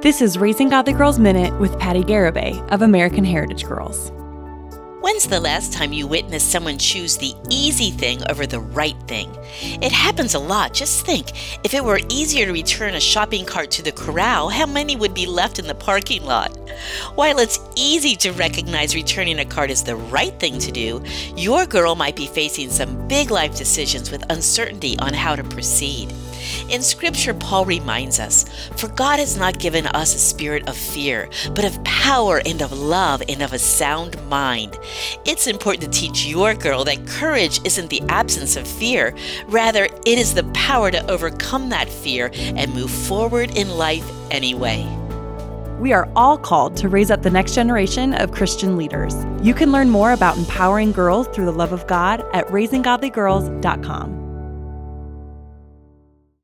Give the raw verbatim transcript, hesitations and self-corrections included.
This is Raising Godly Girls Minute with Patty Garibay of American Heritage Girls. When's the last time you witnessed someone choose the easy thing over the right thing? It happens a lot. Just think, if it were easier to return a shopping cart to the corral, how many would be left in the parking lot? While it's easy to recognize returning a cart is the right thing to do, your girl might be facing some big life decisions with uncertainty on how to proceed. In Scripture, Paul reminds us, "For God has not given us a spirit of fear, but of power and of love and of a sound mind." It's important to teach your girl that courage isn't the absence of fear. Rather, it is the power to overcome that fear and move forward in life anyway. We are all called to raise up the next generation of Christian leaders. You can learn more about empowering girls through the love of God at raising godly girls dot com.